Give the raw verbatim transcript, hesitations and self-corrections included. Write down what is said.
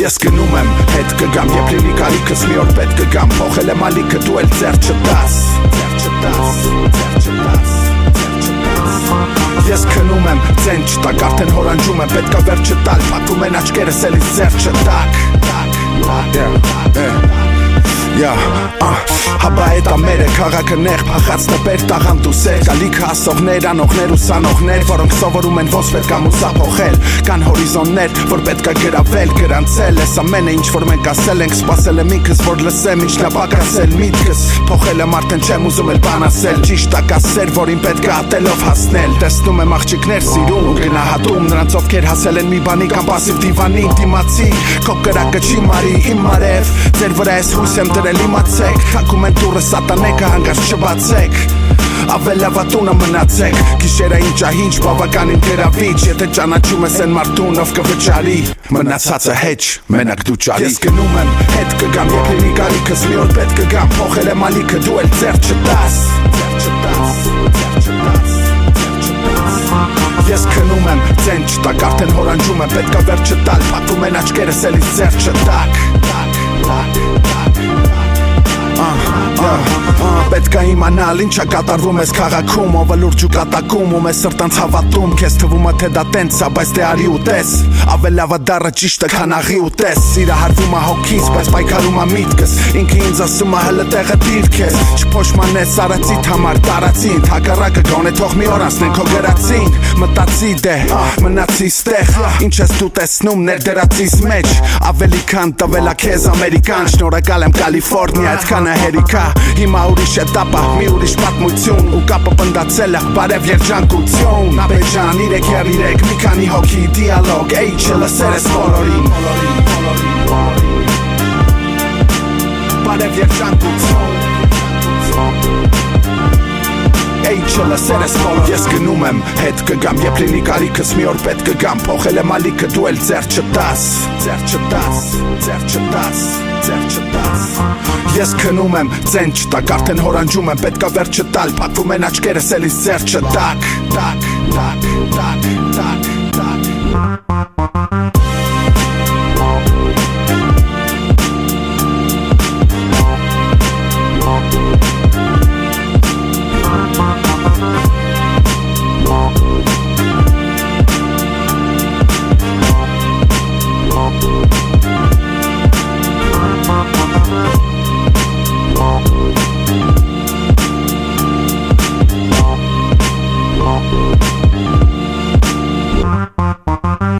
Ես գնում եմ, հետ կգամ, երբ լինի կարիքս մի օր պետք կգամ, փոխել եմ ալիքը, դու էլ ձեռ չտաս, ձեռ չտաս, ձեռ չտաս, Ես քնում եմ, ձեն չտակ, արդեն հորանջում եմ, պետք է վերջը տալ, փակում են աչքերս էլիս ձեռ չտակ, տակ, տակ, Yeah, uh, հաբա էտ ամերը քաղաքը նեղ փախած տպեր տաղանդ ու սեր Գալիքը ասողներ, անողներ ու սանողներ Որոնք սովորում են ոնց պետք ամուսա փոխել Կան հորիզոններ, որ պետք է գրավել, գրանցել Ես ամենը ինչ որ մենք ասել ենք Սպասել եմ ինքս, որ լսեմ ինչ նապակասել միտքս Փոխել եմ արդեն չեմ ուզում էլ բան ասել Ճիշտ ակասեր, որին պետք է ատելով հասնել Տեսնում եմ աղջիկներ սիրուն ու գնահատում Նրանց ովքեր հասել են մի բանի կամ պասիվ դիվանի Դիմացի, քո կրակը չի մարի, իմ մարև Ձեր վրա ես հույս եմ դրել իմացեք Թակում են դուրը սատանեկը հանգած չբացեք Ավելավատունը մնացեք Գիշերային ճահինչ բավականին գրավիչ Եթե ճանաչում ես են մարդուն ով կվճարի Մնացածը հեչ, մենակ դու ճարի Ես գնում եմ, հետ կգամ, երբ լինի կարիքս մի օր պետք կգամ Փոխել եմ ալիքը, դու էլ ձեռ չտաս Ձեռ չտաս, ձեռ չտաս, ձեռ չտաս Ես քնում եմ, ձեն չտակ, արդեն հորանջում եմ Պետք է վերջը տալ, փակում են աչքերս էլիս ձեռ չտակ Տակ, տակ, տակ Պետք է իմանալ ինչա կատարվում ես քաղաքում Ովը լուրջ ու կատակում ու մեզ սրտանց հավատում Քեզ թվում է թե դա տենց է, բայց դե արի ու տես Ավելավա դառը ճիշտը քան աղի ու տես Սիրահարվում է հոգիս, բայց պայքարում է միտքս Ինքը ինձ ասում է հլը տեղը դիր քեզ Չփոշմանես արածիդ համար տարածին Թակառակը գոնե թող մի օր անցնեն քո գրածին Մտածի դե, մնացի ստեղ Ինչ ես դու տեսնում ներդրածիս մեջ Ավելի քան տվել է քեզ ամերիկան Շնորհակալ եմ Կալիֆոռնիա, այդքանը հերիքա Հիմա ուրիշ էտապա, մի ուրիշ պատմություն Ու կապը պնդացել է, բարև երջանկություն Նաբեջան, իրեք եր իրեք, մի քանի հոգի Դիալոգ, էй չլսեր ես բոլորին Բարև երջանկություն Էй չլսեր ես բոլորին Ես գնում եմ, հետ կգամ, երբ լինի կարիքս մի օր պետք կգամ Փոխել եմ ալիքը, դու էլ ձեռ չտաս Ձեռ չտաս, ձեռ չտաս, ձեռ չտաս Ես քնում եմ, ձեն չտակ, արդեն հորանջում եմ Պետք է վերջը տալ, փակվում են աչքերս էլիս ձեռ չտակ Տակ, տակ, տակ, տակ, տակ